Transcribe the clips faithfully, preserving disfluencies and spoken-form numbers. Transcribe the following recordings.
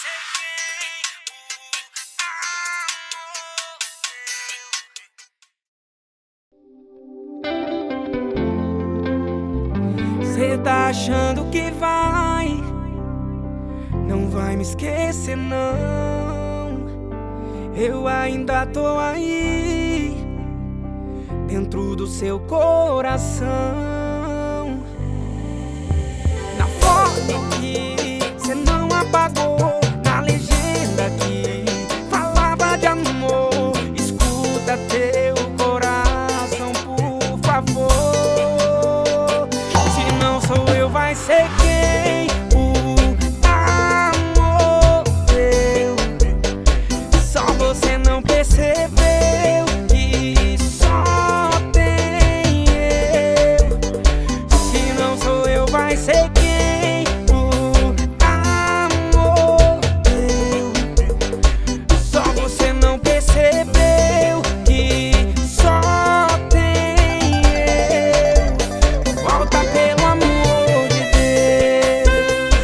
ser quem o amor. Cê tá achando que vai, não vai me esquecer não. Eu ainda tô aí, dentro do seu coração. Na foto que cê não apagou, na legenda que falava de amor, escuta teu coração, por favor. Se não sou eu, vai ser quem o amor deu. Só você não percebeu que só tem eu. Se não sou eu, vai ser quem o amor deu. Só você não percebeu que só tem eu. Volta pelo amor de Deus.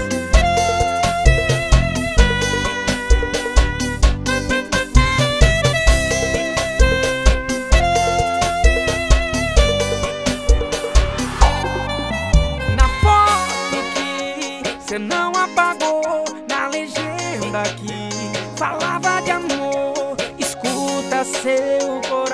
Na foto que cê não apagou, na legenda que falava de amor, escuta seu coração.